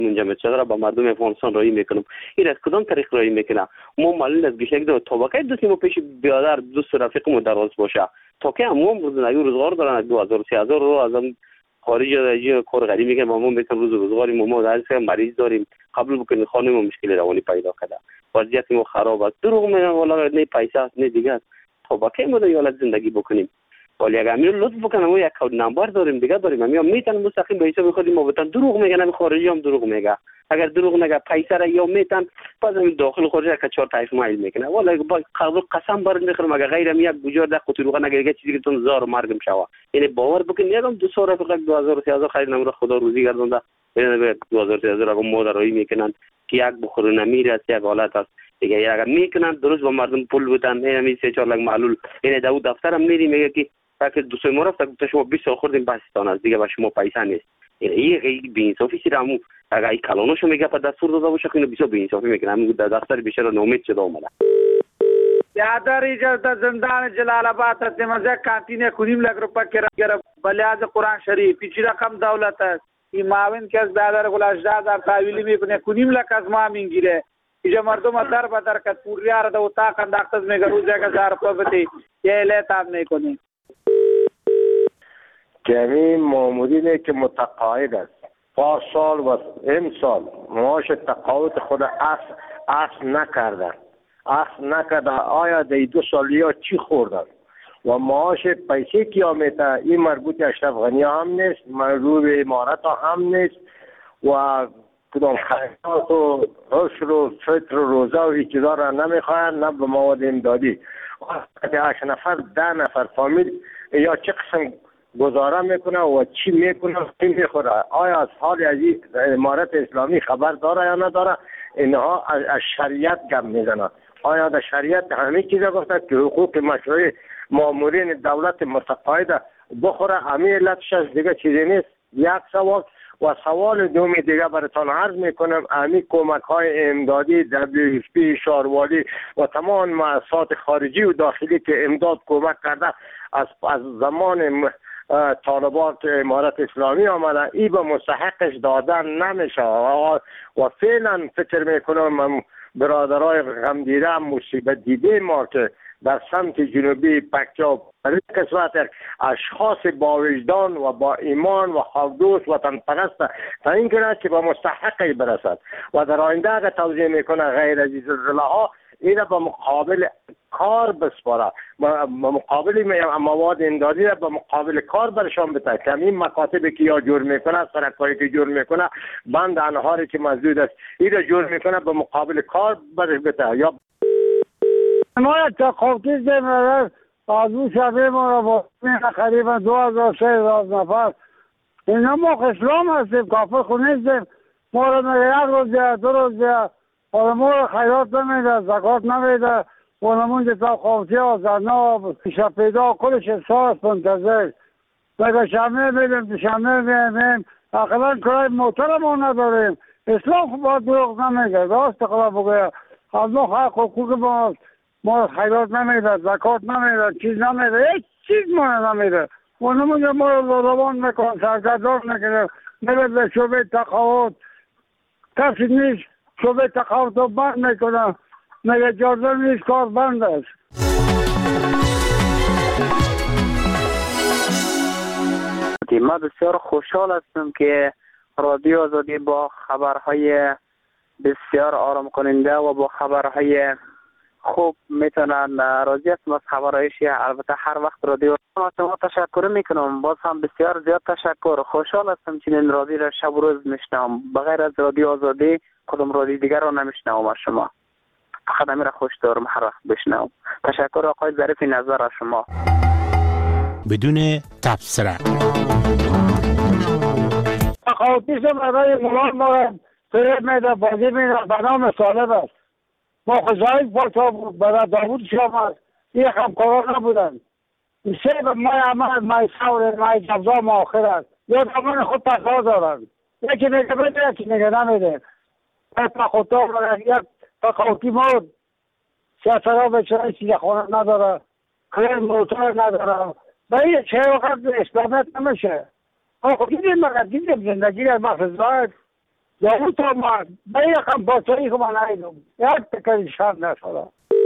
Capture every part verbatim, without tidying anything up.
اونجا چقدر با مردم افغانستان رایی میکنم. این از کدام طریق رایی میکنه؟ ما معلوم است گشنگ دو طبقه دوستی ما پیش بیادر دوست رفیقمو دراز باشه تا که هم روز نگو روزگار دارن دو هزار سه هزار رو از هم خارج از کار غریب میگن ما میگن روز روزگاری ما در مریض داریم قبول بکنید خانم ما مشکل روانی پیدا کرده وضعیت ما خراب است دروغ میگن والا نه پیسه است نه دیگه است طبقه ما دیگه زندگی بکنیم ولی اگر امیر لطف بکنم ما یک کد نمبر داریم دیگه داریم ما میتونیم مستقیم به حساب خودی ما بتن دروغ میگن خارجی هم دروغ میگه اگر دروغ نگه پیسه را یا میتن باز هم داخل خارج که چهار تایف مایل میکنه ولی با قسم بر نمیخورم اگر غیر یک بجور ده قطروغه نگه چیزی که تون زار مرگم شوا یعنی باور بکن یکم دو سال فقط دو هزار و سه هزار خرید نمره خدا روزی گردونده یعنی دو هزار و سه هزار اگه مادرایی میکنن که یک بخور نمیره است یک حالت است دیگه اگر میکنن درست با مردم پول بدن همین سه چهار لک معلول یعنی دو دفتر هم میری میگه که فقط دو سه ماه تا شما بیست سال خوردین بستان است دیگه با شما پیسه نیست یعنی یک بی‌انصافی سیرامو اگر این کلانوشو میگه په دستور داده باشه که بیسو بی‌انصافی میکنه همین در دفتر بیشتر ناامید شده اومده یادر ایجاد زندان جلال آباد ته مزه کانتینه کنیم لګ روپا کرا بلیاز قرآن شریف پیچ رقم دولت است این معاون که از برادر گلاشداد در تحویلی میکنه کنیم لک از ما میگیره اینجا مردم در به در کت پوریار د اتاق انداخته میگه روزه که هزار روپا بده یه الیت هم نکنی که همین مامورینه که متقاعد است پارسال و امسال معاش تقاعد خود اصل اصل نکردن اصل نکردن آیا در دو سالیا چی خوردن و معاش پیسه که آمیده این مربوط اشرف غنی هم نیست مربوط امارت هم نیست و کدام خیرات و عشر و فطر و روزه و هیچ چیزا را نمیخواهند نه به مواد امدادی هشت نفر ده نفر فامیل یا چه قسم گزاره میکنه و چی میکنه چی میخوره آیا از حال از امارت اسلامی خبر داره یا نداره اینها از شریعت گپ میزنه آیا در شریعت همه چیزا گفته که حقوق مشروع مامورین دولت متقاعد بخوره همه علتش از دیگه چیزی نیست یک سوال و سوال دومی دیگه براتون عرض میکنم همین کمک های امدادی دبلیو اف پی شاروالی و تمام مؤسسات خارجی و داخلی که امداد کمک کرده از از زمان طالبات امارت اسلامی آمده ای به مستحقش دادن نمیشه و فعلا فکر میکنم برادرای غم دیده مصیبت دیده ما که در سمت جنوبی پکتیا برای کسوت اشخاص با وجدان و با ایمان و خوددوست وطن پرست تا این کنه که به مستحقی برسد و در آینده اگر توضیح میکنه غیر از زلزله ها این به مقابل کار بسپاره به مقابل مواد امدادی به مقابل کار برشان بده که این مکاتبی که یا جور میکنه سرکاری که جور میکنه بند انهاری که مسدود است این جور میکنه به مقابل کار برش بده یا ما تقاطی دیم از اون شبه ما را با قریبا دو هزار سه هزار نفر اینا ما اسلام هستیم کافر خود نیستیم ما را میگه یک روز دیگه دو روز دیگه حالا ما را خیرات نمیده زکات نمیده و نمونده تا خوفتی ها زرنا پیش پیدا کلش احساس منتظر میگه شمه میدیم دوشمه میدیم اقلا کرای موتر ما نداریم اسلام خود باید دروغ نمیگه راست خدا بگه از ما حق حقوق ما ما خیرات نمیده زکات نمیده چیز نمیده هیچ چیز ما نمیده و نمونده ما رو روان میکن سرگردان میکنه میره به شعبه تقاعد کسی نیست شعبه تقاعد رو بند میکنه میگه جازه نیست کار بند است ما بسیار خوشحال هستم که رادیو آزادی با خبرهای بسیار آرام کننده و با خبرهای خوب میتونن راضی هستم از خبرهایش. البته هر وقت رادیو از شما تشکر میکنم باز هم بسیار زیاد تشکر خوشحال هستم چنین رادیو را شب و روز میشنوم بغیر از رادیو آزادی کدام رادیو دیگر را نمیشنوم از شما فقط همین را خوش دارم هر وقت بشنوم. تشکر آقای ظریف نظر از شما بدون تبصره تقاطیش برای مولان ما فریب میده بازی میده بنام سالب است ما خزایف پاچا بود برای داوود شام است این همکاران نبودن سه به مای عمل مای سور مای جبزا ما آخر است یا دامان خود تقاضا دارن یکی میگه بده یکی میگه نمیده تقاطا یک تقاطی مود سیاسرها به چرا چیز خونه نداره خیر موتور نداره به این چه وقت اسلامیت نمیشه آخو دیدیم مگر دیدیم زندگی از مخزایف یعنی تو ما به یکم بطری که من ایدم یک تکری شد نشده.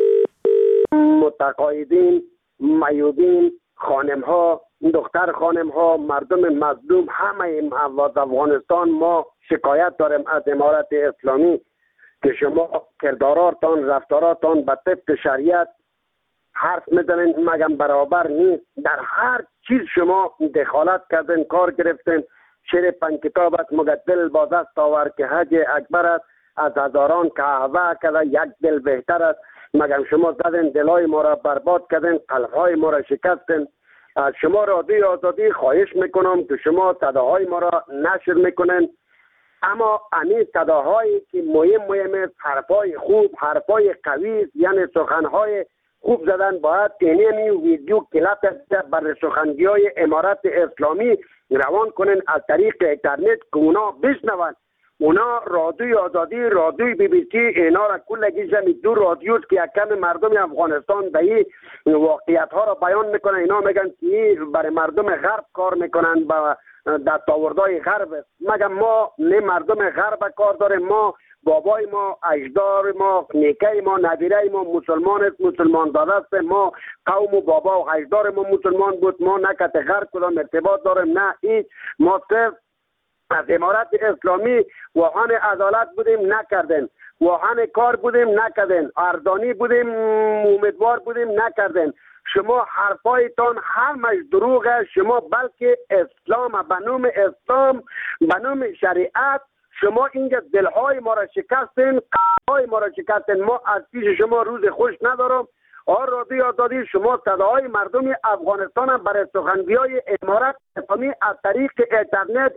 متقاعدین، میودین، خانم ها، دختر خانم ها، مردم مظلوم، همه از افغانستان ما شکایت داریم از امارت اسلامی که شما کرداراتان، رفتاراتان به طبق شریعت حرف میزنین مگم برابر نیست. در هر چیز شما دخالت کردین، کار گرفتین. شعر پنج کتاب است مگر دل با دست آور که حج اکبر است، از هزاران قهوه کده یک دل بهتر است. مگر شما زدین دلای ما را برباد کردین، قلبهای ما را شکستین. از شما رادیو آزادی خواهش میکنم که شما صداهای ما را نشر میکنین، اما امی صداهایی که مهم مهم حرفای خوب، حرفای قوی، یعنی سخنهای خوب زدن باید اینمی ویدیو کلپ بر سخنگی های امارت اسلامی روان کنن از طریق اینترنت که اونا بشنون. اونا رادیوی آزادی، رادیوی بی بی سی، اینا را کلگی جمعی دو رادیوز که یکم مردم افغانستان به این واقعیت ها را بیان میکنن. اینا میگن که برای مردم غرب کار میکنن، با دستاوردهای غرب. مگه ما نه مردم غرب کار داریم؟ ما بابای ما، اجدار ما، نیکه ما، نبیره ما مسلمان است، مسلمان داده است. ما قوم و بابا و اجدار ما مسلمان بود. ما نکت غرب کدام ارتباط داریم؟ نه هیچ. ما صرف از امارت اسلامی واهن عدالت بودیم، نکردن. واهن کار بودیم، نکردن. اردانی بودیم، امیدوار بودیم، نکردن. شما حرفایتان همش دروغه. شما بلکه اسلام به نام اسلام، به نام شریعت شما اینجا دلهای ما را شکستین، قلبهای ما را شکستین. ما از پیش شما روز خوش ندارم. آر رادیو آزادی شما صداهای مردم افغانستان هم برای سخنگی های امارت اسلامی از طریق اینترنت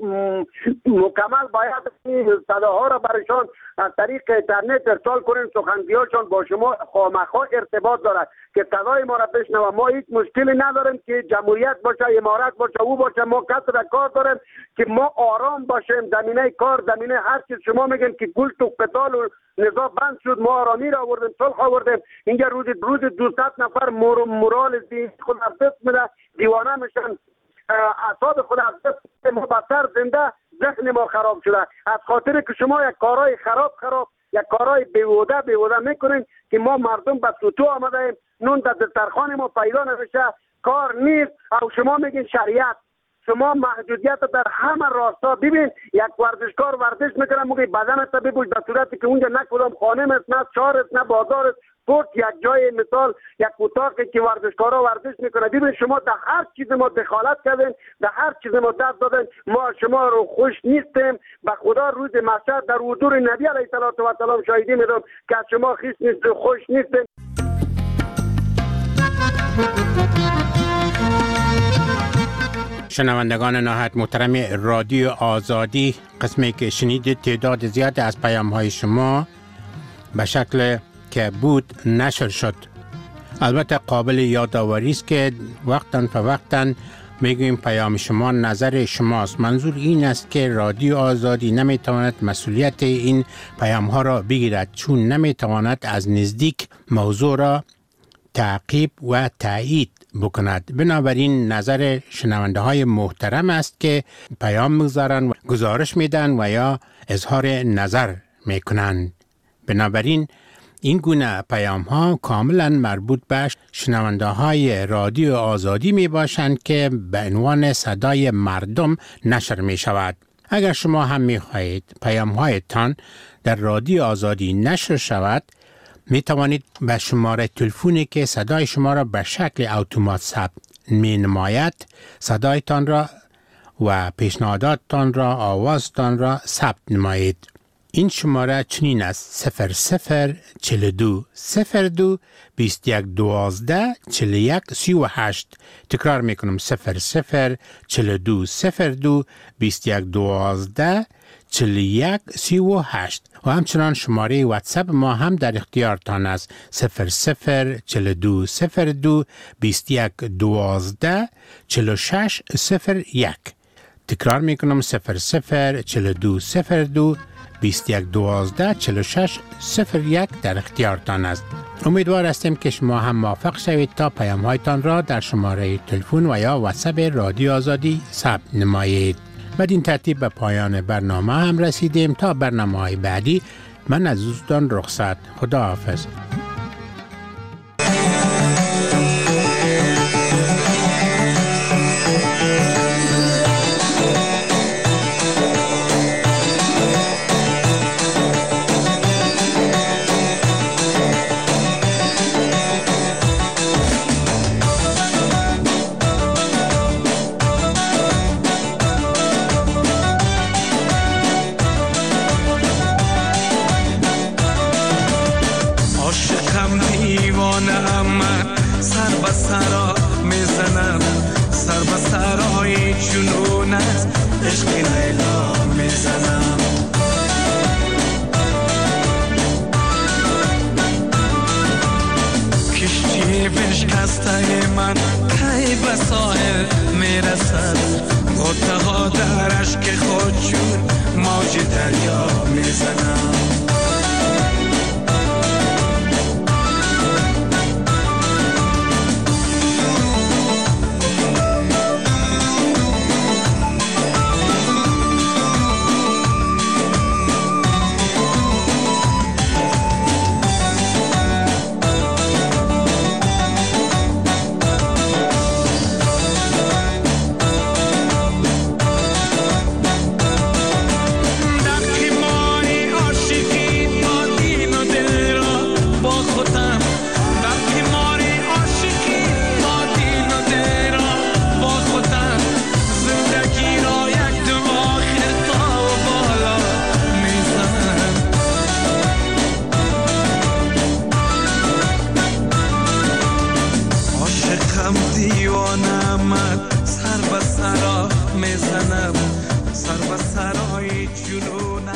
مکمل باید صداها را برایشان از طریق اینترنت ارسال کنین. سخنگی هاشان با شما خامخا ارتباط دارد که صدای ما را بشنوه. ما هیچ مشکلی نداریم که جمهوریت باشه، امارت باشه، او باشه. ما کسب کار داریم که ما آرام باشیم. زمینه کار، زمینه هر چیز شما میگن که گل تو قتال و نزاع بند شد، ما آرامی را آوردیم، صلح آوردیم. اینجا روز روز دویست نفر مور مورال ذهنی خود از دست میده، دیوانه میشن، اعصاب خود از دست مبصر زنده، ذهن ما خراب شده از خاطر که شما یک کارهای خراب خراب یک کارهای بیهوده بیهوده میکنین که ما مردم به سوتو آمده ایم. نون در دسترخوان ما پیدا نمیشه، کار نیست. او شما میگین شریعت. شما محدودیت در همه راستا. ببین یک ورزشکار ورزش میکنه، موقع بدنت ببوش به صورتی که اونجا نه کدام خانه است، نه شهر است، نه بازار است. فقط یک جای مثال یک اتاقی که ورزشکارا ورزش میکنه. ببین شما در هر چیز ما دخالت کردین، در هر چیز ما دست دادین. ما شما رو خوش نیستیم. به خدا روز محشر در حضور نبی علیه السلام شاهدی میدم که از شما خیش نیست، خوش نیستیم. شنوندگان نهایت محترم رادیو آزادی، قسمی که شنیدید تعداد زیاد از پیام های شما به شکل که بود نشر شد. البته قابل یادآوری است که وقتاً فوقتاً میگویم پیام شما نظر شماست. منظور این است که رادیو آزادی نمیتواند مسئولیت این پیام ها را بگیرد، چون نمیتواند از نزدیک موضوع را تعقیب و تایید بکند. بنابراین نظر شنونده های محترم است که پیام میگذارند و گزارش میدن و یا اظهار نظر میکنند. بنابراین این گونه پیام ها کاملا مربوط به شنونده های رادیو آزادی می باشند که به عنوان صدای مردم نشر می شود. اگر شما هم می خواهید پیام هایتان در رادیو آزادی نشر شود، می توانید به شماره تلفنی که صدای شما را به شکل اتومات ثبت می نماید صدایتان را و پیشنهاداتتان را، آوازتان را ثبت نمایید. این شماره چنین است: صفر صفر چل دو صفر دو بیست یک دوازده چل یک سی و هشت. تکرار میکنم: صفر صفر چل دو صفر دو بیست یک دوازده چل یک سی و هشت. و همچنان شماره واتساپ ما هم در اختیارتان است: صفر صفر چل دو صفر دو بیست یک دوازده چل شش صفر یک. تکرار میکنم: صفر صفر چل دو صفر دو بیست یک دوازده چل شش صفر یک در اختیارتان است. امیدوار هستیم که شما هم موفق شوید تا پیام هایتان را در شماره تلفن و یا واتساپ رادیو آزادی ثبت نمایید. بدین ترتیب به پایان برنامه هم رسیدیم. تا برنامه های بعدی من از دوستان رخصت. خدا حافظ. من کی به ساحل میرسد، غوطه ها در اشک خود چون موج دریا میزند.